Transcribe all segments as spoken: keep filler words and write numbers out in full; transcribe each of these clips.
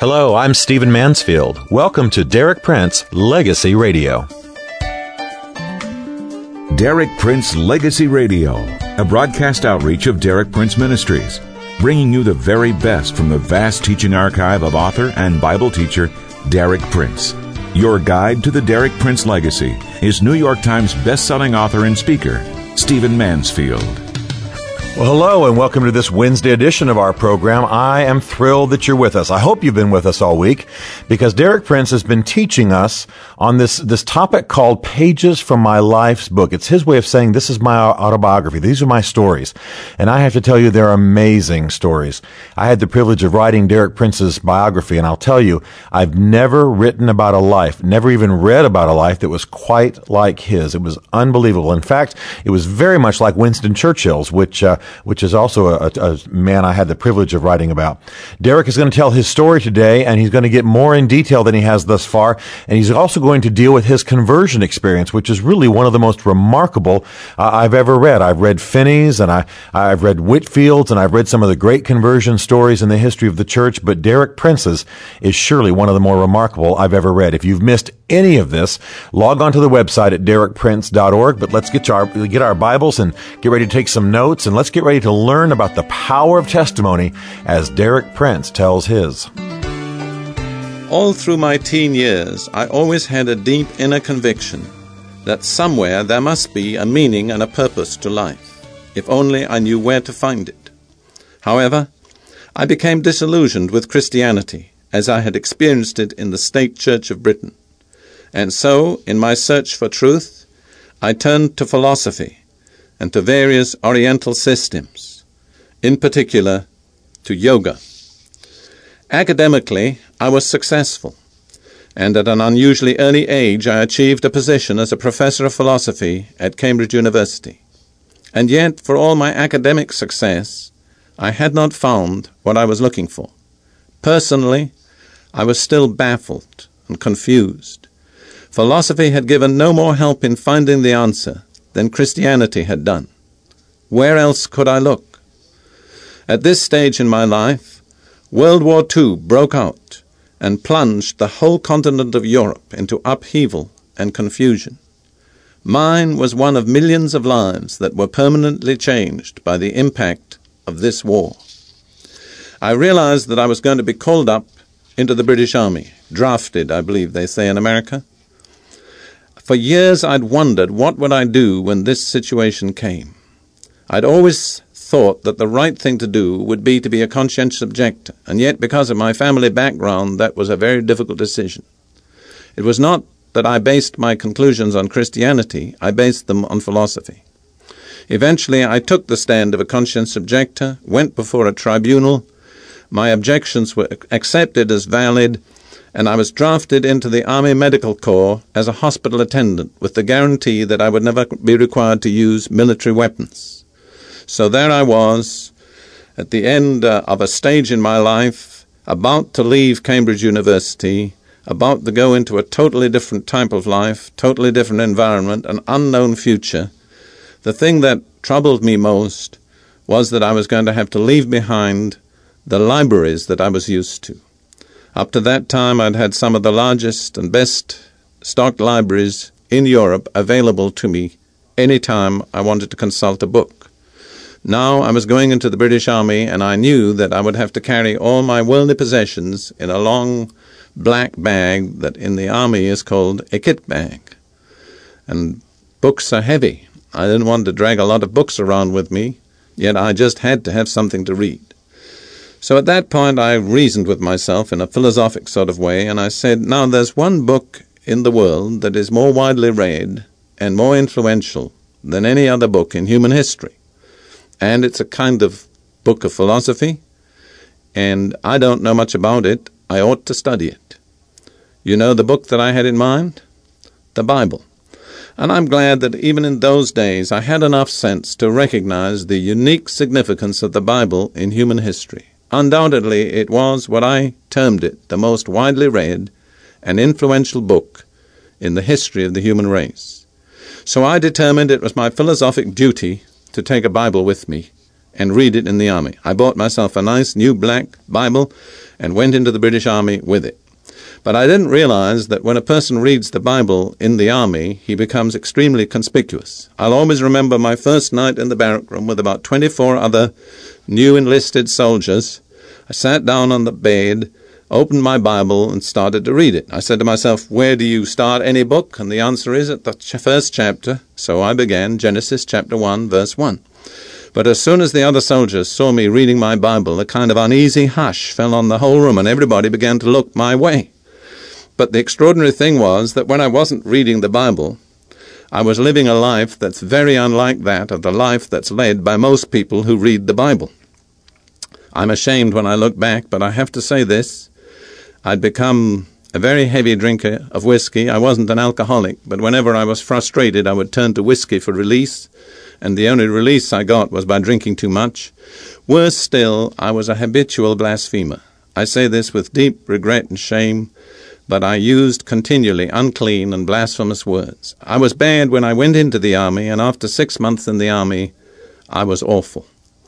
Hello, I'm Stephen Mansfield. Welcome to Derek Prince Legacy Radio. Derek Prince Legacy Radio, a broadcast outreach of Derek Prince Ministries, bringing you the very best from the vast teaching archive of author and Bible teacher Derek Prince. Your guide to the Derek Prince legacy is New York Times best-selling author and speaker, Stephen Mansfield. Well, hello, and welcome to this Wednesday edition of our program. I am thrilled that you're with us. I hope you've been with us all week, because Derek Prince has been teaching us on this, this topic called Pages from My Life's Book. It's his way of saying this is my autobiography. These are my stories. And I have to tell you, they're amazing stories. I had the privilege of writing Derek Prince's biography, and I'll tell you, I've never written about a life, never even read about a life that was quite like his. It was unbelievable. In fact, it was very much like Winston Churchill's, which uh, which is also a, a man I had the privilege of writing about. Derek is going to tell his story today, and he's going to get more in detail than he has thus far, and he's also going to deal with his conversion experience, which is really one of the most remarkable uh, I've ever read. I've read Finney's, and I, I've read Whitfield's, and I've read some of the great conversion stories in the history of the church, but Derek Prince's is surely one of the more remarkable I've ever read. If you've missed any of this, log on to the website at derek prince dot org, but let's get, to our, get our Bibles and get ready to take some notes, and let's get ready to learn about the power of testimony as Derek Prince tells his. All through my teen years, I always had a deep inner conviction that somewhere there must be a meaning and a purpose to life, if only I knew where to find it. However, I became disillusioned with Christianity as I had experienced it in the State Church of Britain. And so, in my search for truth, I turned to philosophy and to various Oriental systems, in particular to yoga. Academically, I was successful, and at an unusually early age I achieved a position as a professor of philosophy at Cambridge University. And yet, for all my academic success, I had not found what I was looking for. Personally, I was still baffled and confused. Philosophy had given no more help in finding the answer than Christianity had done. Where else could I look? At this stage in my life, World War Two broke out and plunged the whole continent of Europe into upheaval and confusion. Mine was one of millions of lives that were permanently changed by the impact of this war. I realized that I was going to be called up into the British Army, drafted, I believe they say in America. For years I'd wondered what would I do when this situation came. I'd always thought that the right thing to do would be to be a conscientious objector, and yet because of my family background that was a very difficult decision. It was not that I based my conclusions on Christianity, I based them on philosophy. Eventually I took the stand of a conscientious objector, went before a tribunal, my objections were accepted as valid, and I was drafted into the Army Medical Corps as a hospital attendant with the guarantee that I would never be required to use military weapons. So there I was, at the end uh, of a stage in my life, about to leave Cambridge University, about to go into a totally different type of life, totally different environment, an unknown future. The thing that troubled me most was that I was going to have to leave behind the libraries that I was used to. Up to that time, I'd had some of the largest and best stocked libraries in Europe available to me any time I wanted to consult a book. Now I was going into the British Army, and I knew that I would have to carry all my worldly possessions in a long black bag that in the Army is called a kit bag. And books are heavy. I didn't want to drag a lot of books around with me, yet I just had to have something to read. So at that point I reasoned with myself in a philosophic sort of way, and I said, now there's one book in the world that is more widely read and more influential than any other book in human history. And it's a kind of book of philosophy, and I don't know much about it. I ought to study it. You know the book that I had in mind? The Bible. And I'm glad that even in those days I had enough sense to recognize the unique significance of the Bible in human history. Undoubtedly, it was what I termed it, the most widely read and influential book in the history of the human race. So I determined it was my philosophic duty to take a Bible with me and read it in the army. I bought myself a nice new black Bible and went into the British Army with it. But I didn't realize that when a person reads the Bible in the army, he becomes extremely conspicuous. I'll always remember my first night in the barrack room with about twenty-four other new enlisted soldiers. I sat down on the bed, opened my Bible, and started to read it. I said to myself, where do you start any book? And the answer is at the ch- first chapter. So I began Genesis chapter one, verse one. But as soon as the other soldiers saw me reading my Bible, a kind of uneasy hush fell on the whole room, and everybody began to look my way. But the extraordinary thing was that when I wasn't reading the Bible, I was living a life that's very unlike that of the life that's led by most people who read the Bible. I'm ashamed when I look back, but I have to say this. I'd become a very heavy drinker of whiskey. I wasn't an alcoholic, but whenever I was frustrated, I would turn to whiskey for release, and the only release I got was by drinking too much. Worse still, I was a habitual blasphemer. I say this with deep regret and shame, but I used continually unclean and blasphemous words. I was bad when I went into the army, and after six months in the army, I was awful.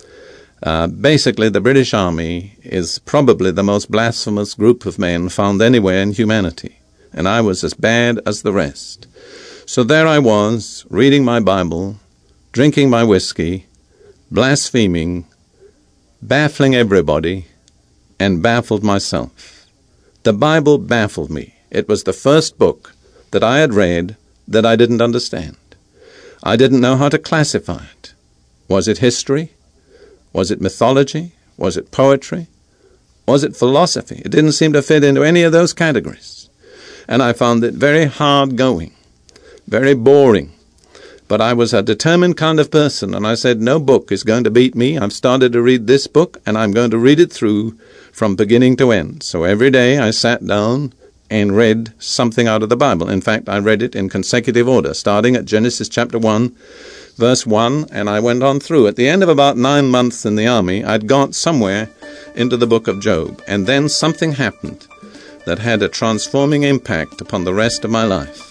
Uh, basically, the British Army is probably the most blasphemous group of men found anywhere in humanity, and I was as bad as the rest. So there I was, reading my Bible, drinking my whiskey, blaspheming, baffling everybody, and baffled myself. The Bible baffled me. It was the first book that I had read that I didn't understand. I didn't know how to classify it. Was it history? Was it mythology? Was it poetry? Was it philosophy? It didn't seem to fit into any of those categories. And I found it very hard going, very boring. But I was a determined kind of person, and I said, no book is going to beat me. I've started to read this book, and I'm going to read it through from beginning to end. So every day I sat down and read something out of the Bible. In fact, I read it in consecutive order, starting at Genesis chapter one, verse one, and I went on through. At the end of about nine months in the army, I'd got somewhere into the book of Job, and then something happened that had a transforming impact upon the rest of my life.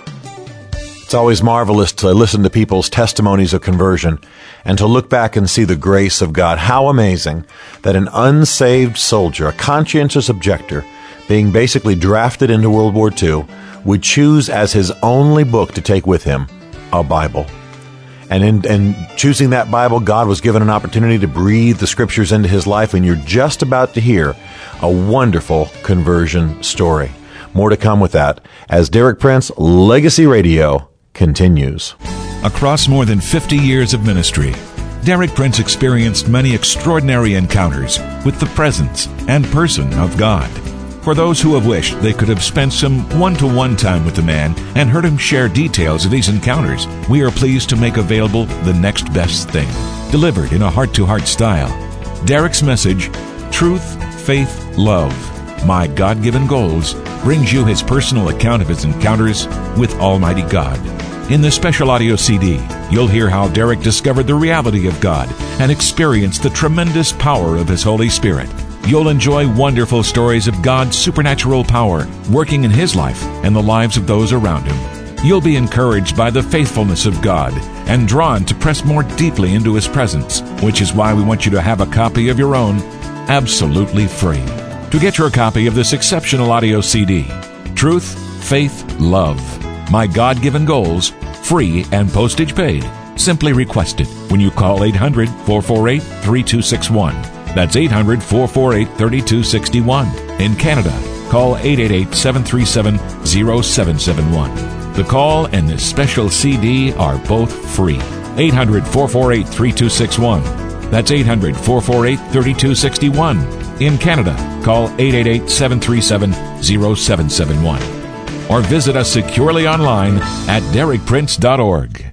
It's always marvelous to listen to people's testimonies of conversion and to look back and see the grace of God. How amazing that an unsaved soldier, a conscientious objector, being basically drafted into World War Two, would choose as his only book to take with him a Bible. And in, in choosing that Bible, God was given an opportunity to breathe the Scriptures into his life, and you're just about to hear a wonderful conversion story. More to come with that as Derek Prince Legacy Radio continues. Across more than fifty years of ministry, Derek Prince experienced many extraordinary encounters with the presence and person of God. For those who have wished they could have spent some one-to-one time with the man and heard him share details of these encounters, we are pleased to make available the next best thing, delivered in a heart-to-heart style. Derek's message, Truth, Faith, Love, My God-Given Goals, brings you his personal account of his encounters with Almighty God. In this special audio C D, you'll hear how Derek discovered the reality of God and experienced the tremendous power of his Holy Spirit. You'll enjoy wonderful stories of God's supernatural power working in his life and the lives of those around him. You'll be encouraged by the faithfulness of God and drawn to press more deeply into his presence, which is why we want you to have a copy of your own absolutely free. To get your copy of this exceptional audio C D, Truth, Faith, Love, My God-Given Goals, free and postage paid, simply request it when you call eight hundred, four four eight, three two six one. That's eight hundred, four four eight, three two six one. In Canada, call eight eight eight, seven three seven, zero seven seven one. The call and this special C D are both free. eight hundred, four four eight, three two six one. That's eight hundred, four four eight, three two six one. In Canada, call eight eight eight, seven three seven, zero seven seven one. Or visit us securely online at derek prince dot org.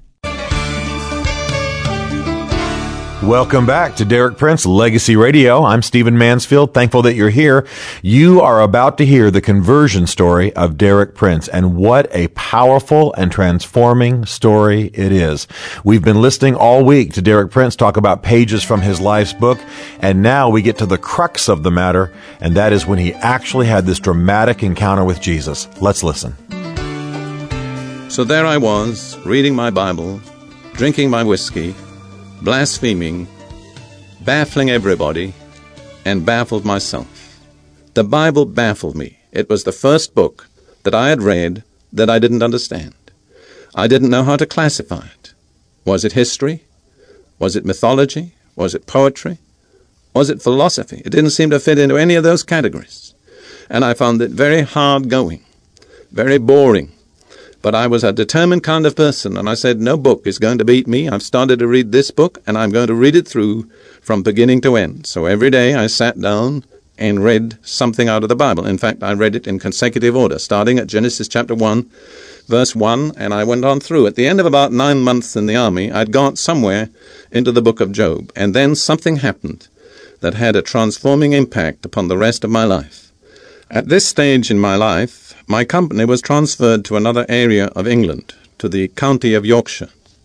Welcome back to Derek Prince Legacy Radio. I'm Stephen Mansfield. Thankful that you're here. You are about to hear the conversion story of Derek Prince, and what a powerful and transforming story it is. We've been listening all week to Derek Prince talk about pages from his life's book, and now we get to the crux of the matter, and that is when he actually had this dramatic encounter with Jesus. Let's listen. So there I was, reading my Bible, drinking my whiskey, blaspheming, baffling everybody, and baffled myself. The Bible baffled me. It was the first book that I had read that I didn't understand. I didn't know how to classify it. Was it history? Was it mythology? Was it poetry? Was it philosophy? It didn't seem to fit into any of those categories. And I found it very hard going, very boring. But I was a determined kind of person, and I said, no book is going to beat me. I've started to read this book, and I'm going to read it through from beginning to end. So every day I sat down and read something out of the Bible. In fact, I read it in consecutive order, starting at Genesis chapter one, verse one, and I went on through. At the end of about nine months in the army, I'd got somewhere into the book of Job, and then something happened that had a transforming impact upon the rest of my life. At this stage in my life, my company was transferred to another area of England, to the county of Yorkshire.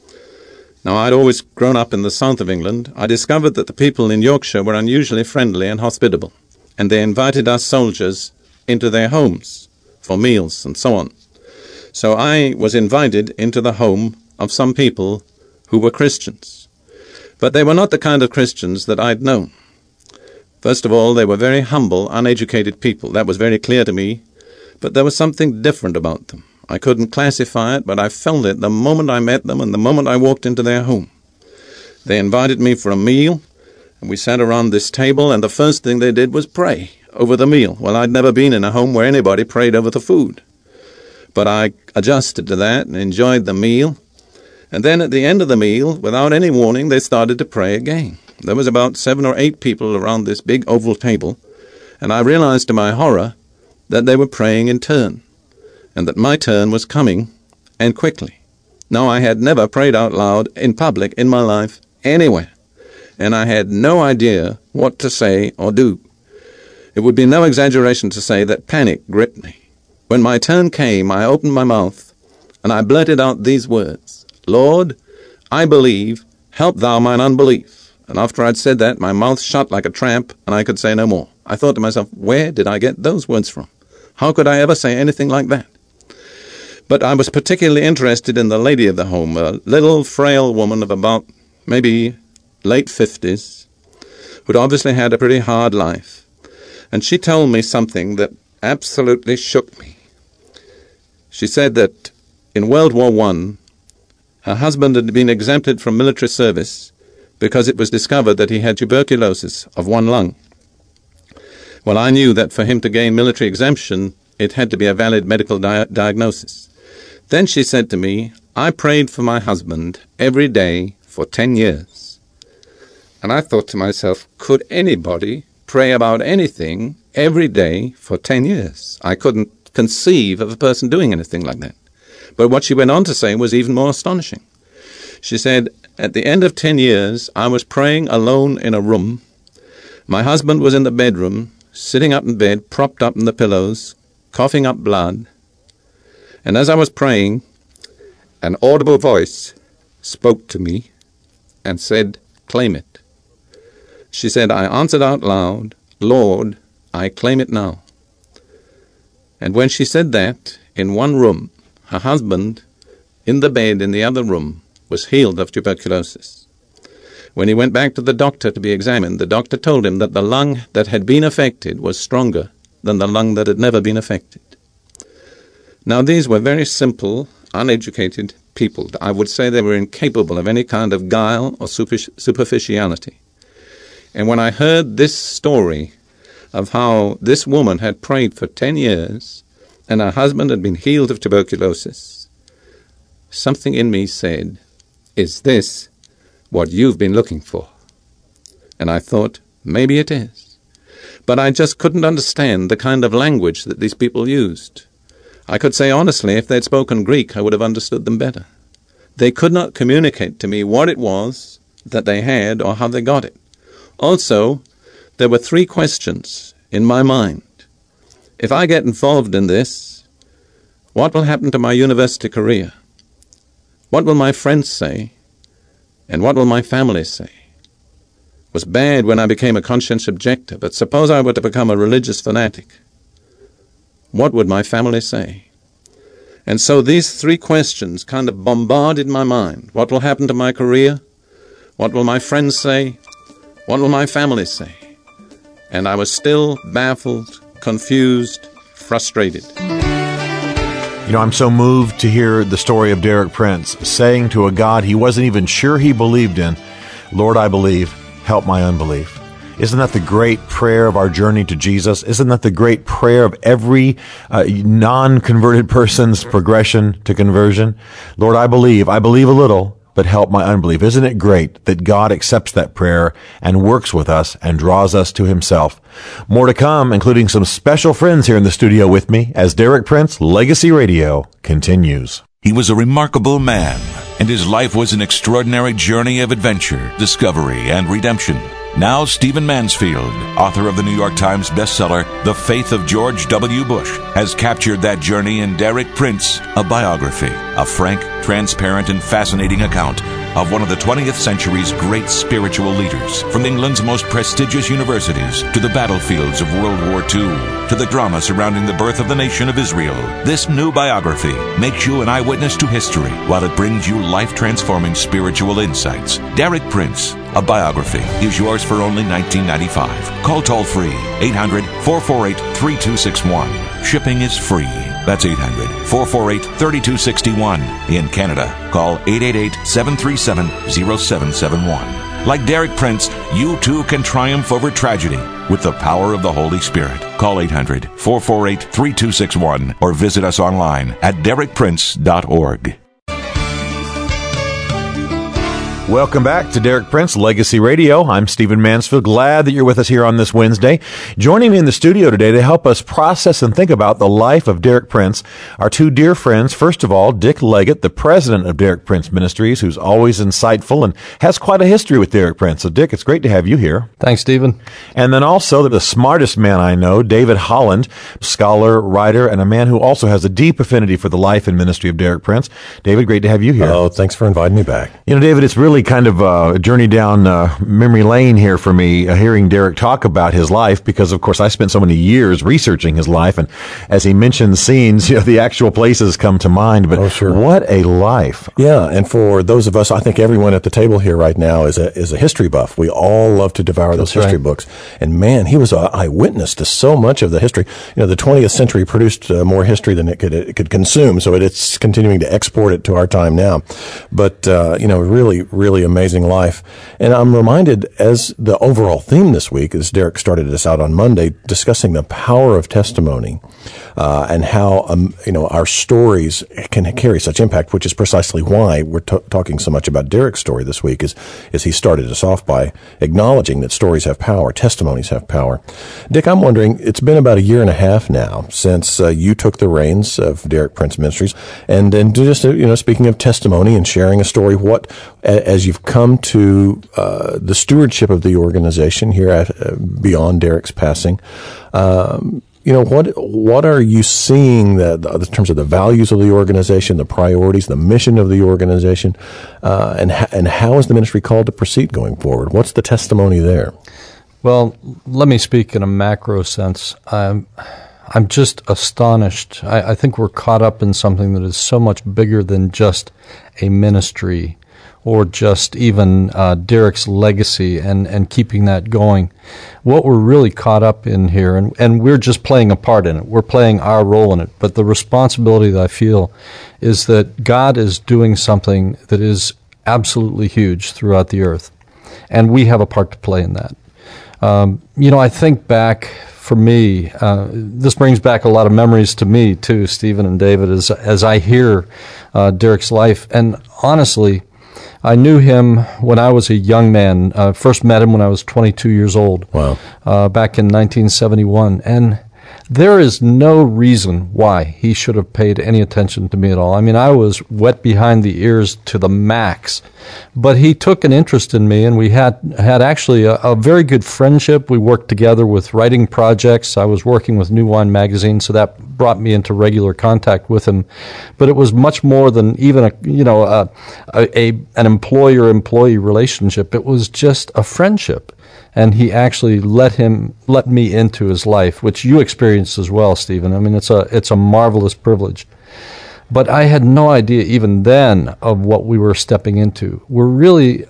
Now, I'd always grown up in the south of England. I discovered that the people in Yorkshire were unusually friendly and hospitable, and they invited us soldiers into their homes for meals and so on. So I was invited into the home of some people who were Christians. But they were not the kind of Christians that I'd known. First of all, they were very humble, uneducated people. That was very clear to me. But there was something different about them. I couldn't classify it, but I felt it the moment I met them and the moment I walked into their home. They invited me for a meal, and we sat around this table, and the first thing they did was pray over the meal. Well, I'd never been in a home where anybody prayed over the food. But I adjusted to that and enjoyed the meal. And then at the end of the meal, without any warning, they started to pray again. There was about seven or eight people around this big oval table, and I realized to my horror that they were praying in turn, and that my turn was coming, and quickly. Now, I had never prayed out loud in public in my life anywhere, and I had no idea what to say or do. It would be no exaggeration to say that panic gripped me. When my turn came, I opened my mouth, and I blurted out these words, "Lord, I believe, help thou mine unbelief." And after I'd said that, my mouth shut like a tramp, and I could say no more. I thought to myself, where did I get those words from? How could I ever say anything like that? But I was particularly interested in the lady of the home, a little frail woman of about maybe late fifties, who'd obviously had a pretty hard life. And she told me something that absolutely shook me. She said that in World War One, her husband had been exempted from military service because it was discovered that he had tuberculosis of one lung. Well, I knew that for him to gain military exemption, it had to be a valid medical di- diagnosis. Then she said to me, I prayed for my husband every day for ten years. And I thought to myself, could anybody pray about anything every day for ten years? I couldn't conceive of a person doing anything like that. But what she went on to say was even more astonishing. She said, at the end of ten years, I was praying alone in a room. My husband was in the bedroom, sitting up in bed, propped up in the pillows, coughing up blood. And as I was praying, an audible voice spoke to me and said, claim it. She said, I answered out loud, Lord, I claim it now. And when she said that, in one room, her husband, in the bed in the other room, was healed of tuberculosis. When he went back to the doctor to be examined, the doctor told him that the lung that had been affected was stronger than the lung that had never been affected. Now, these were very simple, uneducated people. I would say they were incapable of any kind of guile or superficiality. And when I heard this story of how this woman had prayed for ten years and her husband had been healed of tuberculosis, something in me said, is this what you've been looking for? And I thought, maybe it is. But I just couldn't understand the kind of language that these people used. I could say honestly, if they'd spoken Greek, I would have understood them better. They could not communicate to me what it was that they had or how they got it. Also, there were three questions in my mind. If I get involved in this, what will happen to my university career? What will my friends say? And what will my family say? It was bad when I became a conscience objector, but suppose I were to become a religious fanatic. What would my family say? And so these three questions kind of bombarded my mind. What will happen to my career? What will my friends say? What will my family say? And I was still baffled, confused, frustrated. You know, I'm so moved to hear the story of Derek Prince saying to a God he wasn't even sure he believed in, Lord, I believe, help my unbelief. Isn't that the great prayer of our journey to Jesus? Isn't that the great prayer of every uh, non-converted person's progression to conversion? Lord, I believe, I believe a little, but help my unbelief. Isn't it great that God accepts that prayer and works with us and draws us to himself? More to come, including some special friends here in the studio with me as Derek Prince Legacy Radio continues. He was a remarkable man, and his life was an extraordinary journey of adventure, discovery, and redemption. Now, Stephen Mansfield, author of the New York Times bestseller, The Faith of George W. Bush, has captured that journey in Derek Prince, a biography, a frank, transparent, and fascinating account of one of the twentieth century's great spiritual leaders, from England's most prestigious universities to the battlefields of World War Two, to the drama surrounding the birth of the nation of Israel. This new biography makes you an eyewitness to history while it brings you life-transforming spiritual insights. Derek Prince, a biography, is yours for only nineteen ninety-five dollars. Call toll-free eight hundred, four four eight, three two six one. Shipping is free. That's eight hundred, four four eight, three two six one. In Canada, call eight eight eight, seven three seven, zero seven seven one. Like Derek Prince, you too can triumph over tragedy with the power of the Holy Spirit. Call eight hundred, four four eight, three two six one or visit us online at derek prince dot org. Welcome back to Derek Prince Legacy Radio. I'm Stephen Mansfield. Glad that you're with us here on this Wednesday. Joining me in the studio today to help us process and think about the life of Derek Prince are two dear friends. First of all, Dick Leggett, the president of Derek Prince Ministries, who's always insightful and has quite a history with Derek Prince. So, Dick, it's great to have you here. Thanks, Stephen. And then also the smartest man I know, David Holland, scholar, writer, and a man who also has a deep affinity for the life and ministry of Derek Prince. David, great to have you here. Oh, thanks for inviting me back. You know, David, it's really kind of uh, a journey down uh, memory lane here for me, uh, hearing Derek talk about his life, because, of course, I spent so many years researching his life, and as he mentioned scenes, you know, the actual places come to mind, but oh, sure. What a life. Yeah, and for those of us, I think everyone at the table here right now is a is a history buff. We all love to devour those That's history right. books, and man, he was an eyewitness to so much of the history. You know, the twentieth century produced uh, more history than it could it could consume, so it, it's continuing to export it to our time now. But, uh, you know, really, really amazing life. And I'm reminded, as the overall theme this week, as Derek started us out on Monday, discussing the power of testimony uh, and how, um, you know, our stories can carry such impact, which is precisely why we're t- talking so much about Derek's story this week, is, is he started us off by acknowledging that stories have power, testimonies have power. Dick, I'm wondering, it's been about a year and a half now since uh, you took the reins of Derek Prince Ministries, and, and just, uh, you know, speaking of testimony and sharing a story, what, as you've come to uh, the stewardship of the organization here at uh, beyond Derek's passing, um, you know, what what are you seeing that, in terms of the values of the organization, the priorities, the mission of the organization, uh, and ha- and how is the ministry called to proceed going forward? What's the testimony there? Well, let me speak in a macro sense. I'm, I'm just astonished. I, I think we're caught up in something that is so much bigger than just a ministry or just even uh, Derek's legacy and, and keeping that going. What we're really caught up in here, and, and we're just playing a part in it, we're playing our role in it, but the responsibility that I feel is that God is doing something that is absolutely huge throughout the earth, and we have a part to play in that. Um, you know, I think back, for me, uh, this brings back a lot of memories to me too, Stephen and David, as, as I hear uh, Derek's life, and honestly, I knew him when I was a young man. Uh, first met him when I was twenty-two years old. Wow. Uh, back in nineteen seventy-one. And there is no reason why he should have paid any attention to me at all. I mean, I was wet behind the ears to the max. But he took an interest in me, and we had had actually a, a very good friendship. We worked together with writing projects. I was working with New Wine Magazine, so that brought me into regular contact with him. But it was much more than even a you know a, a, a an employer-employee relationship. It was just a friendship. And he actually let him let me into his life, which you experienced as well, Stephen. I mean, it's a it's a marvelous privilege. But I had no idea even then of what we were stepping into. We're really,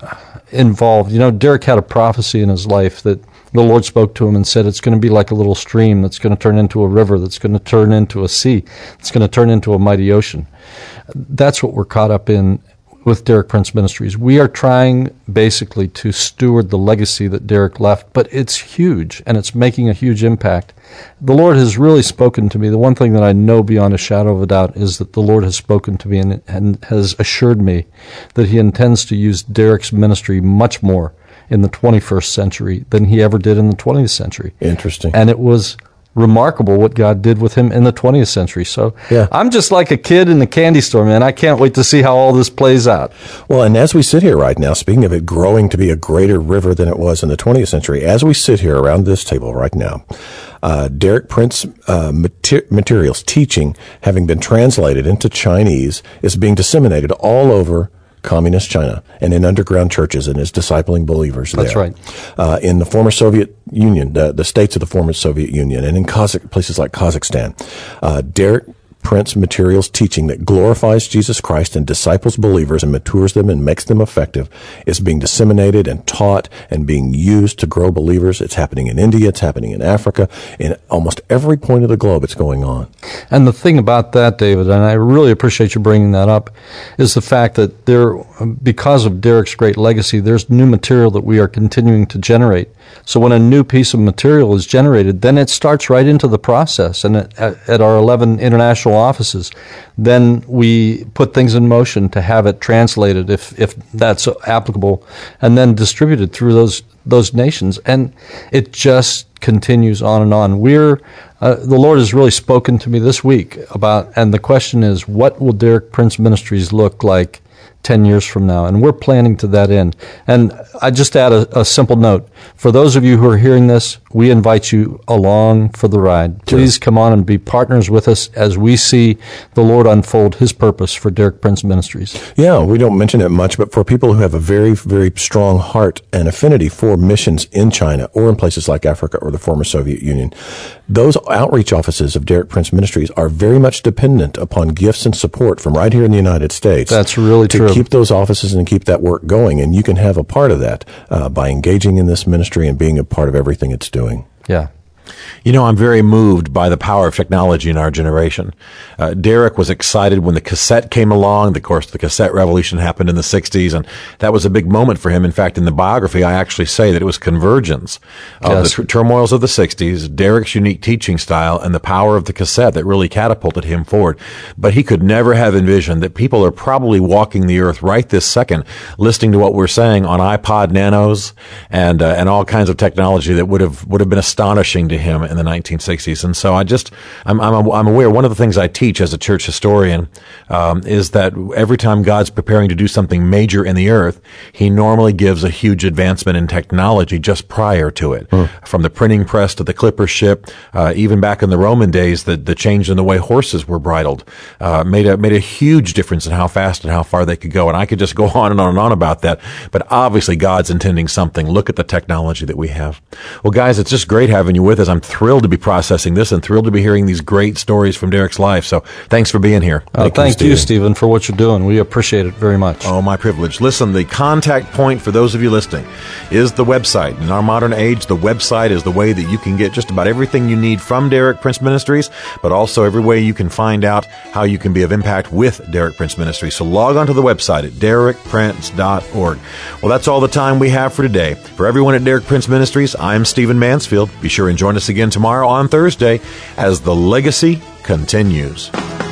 involved. You know, Derek had a prophecy in his life that the Lord spoke to him and said it's going to be like a little stream that's going to turn into a river, that's going to turn into a sea, it's going to turn into a mighty ocean. That's what we're caught up in with Derek Prince Ministries. We are trying basically to steward the legacy that Derek left, but it's huge, and it's making a huge impact. The Lord has really spoken to me. The one thing that I know beyond a shadow of a doubt is that the Lord has spoken to me and, and has assured me that he intends to use Derek's ministry much more in the twenty-first century than he ever did in the twentieth century. Interesting. And it was remarkable what God did with him in the twentieth century. So yeah. I'm just like a kid in the candy store, man. I can't wait to see how all this plays out. Well, and as we sit here right now, speaking of it growing to be a greater river than it was in the twentieth century, as we sit here around this table right now, uh, Derek Prince uh, mater- materials, teaching, having been translated into Chinese, is being disseminated all over Communist China and in underground churches, and is discipling believers there. That's right. Uh, in the former Soviet Union, the, the states of the former Soviet Union, and in Kazakh, places like Kazakhstan. Uh, Derek Prince materials teaching that glorifies Jesus Christ and disciples believers and matures them and makes them effective is being disseminated and taught and being used to grow believers. It's happening in India. It's happening in Africa. In almost every point of the globe, it's going on. And the thing about that, David, and I really appreciate you bringing that up, is the fact that there, because of Derek's great legacy, there's new material that we are continuing to generate. So when a new piece of material is generated, then it starts right into the process. And at, at our eleven international offices, then we put things in motion to have it translated, if if that's applicable, and then distributed through those those nations. And it just continues on and on. We're uh, the Lord has really spoken to me this week about, and the question is, what will Derek Prince Ministries look like ten years from now? And we're planning to that end. And I just add a, a simple note. For those of you who are hearing this, we invite you along for the ride. Please sure. come on and be partners with us as we see the Lord unfold his purpose for Derek Prince Ministries. Yeah, we don't mention it much, but for people who have a very, very strong heart and affinity for missions in China or in places like Africa or the former Soviet Union, those outreach offices of Derek Prince Ministries are very much dependent upon gifts and support from right here in the United States. That's really to true. Keep those offices and keep that work going, and you can have a part of that uh, by engaging in this ministry and being a part of everything it's doing. Yeah. You know, I'm very moved by the power of technology in our generation. Uh, Derek was excited when the cassette came along. Of course, the cassette revolution happened in the sixties, and that was a big moment for him. In fact, in the biography, I actually say that it was convergence of yes. the tr- turmoils of the sixties, Derek's unique teaching style, and the power of the cassette that really catapulted him forward. But he could never have envisioned that people are probably walking the earth right this second, listening to what we're saying on iPod Nanos and uh, and all kinds of technology that would have would have been astonishing to him in the nineteen sixties. And so I just, I'm, I'm, I'm aware, one of the things I teach as a church historian um, is that every time God's preparing to do something major in the earth, he normally gives a huge advancement in technology just prior to it. Mm. From the printing press to the clipper ship, uh, even back in the Roman days, the, the change in the way horses were bridled uh, made a, made a huge difference in how fast and how far they could go. And I could just go on and on and on about that. But obviously God's intending something. Look at the technology that we have. Well, guys, it's just great having you with us. I'm thrilled to be processing this and thrilled to be hearing these great stories from Derek's life. So thanks for being here. Uh, thank, thank you, you, Stephen, for what you're doing. We appreciate it very much. Oh, my privilege. Listen, the contact point for those of you listening is the website. In our modern age, the website is the way that you can get just about everything you need from Derek Prince Ministries, but also every way you can find out how you can be of impact with Derek Prince Ministries. So log on to the website at derek prince dot org. Well, that's all the time we have for today. For everyone at Derek Prince Ministries, I'm Stephen Mansfield. Be sure and join us again tomorrow on Thursday as the legacy continues.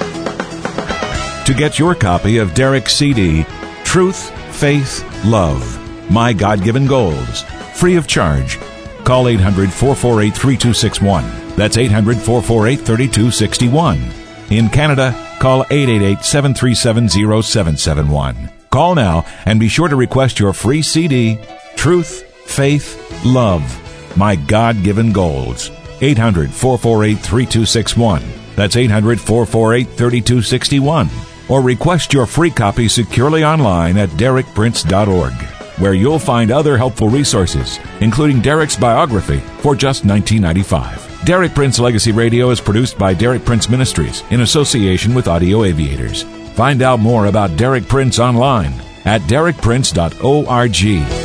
To get your copy of Derek's C D, Truth, Faith, Love, My God-Given Goals, free of charge, call eight hundred, four four eight, three two six one. That's eight hundred, four four eight, three two six one. In Canada, call eight eight eight, seven three seven, zero seven seven one. Call now and be sure to request your free C D, Truth, Faith, Love, My God-Given Goals. eight hundred, four four eight, three two six one. That's eight hundred, four four eight, three two six one. Or request your free copy securely online at derek prince dot org, where you'll find other helpful resources, including Derek's biography, for just nineteen ninety-five dollars. Derek Prince Legacy Radio is produced by Derek Prince Ministries in association with Audio Aviators. Find out more about Derek Prince online at derek prince dot org.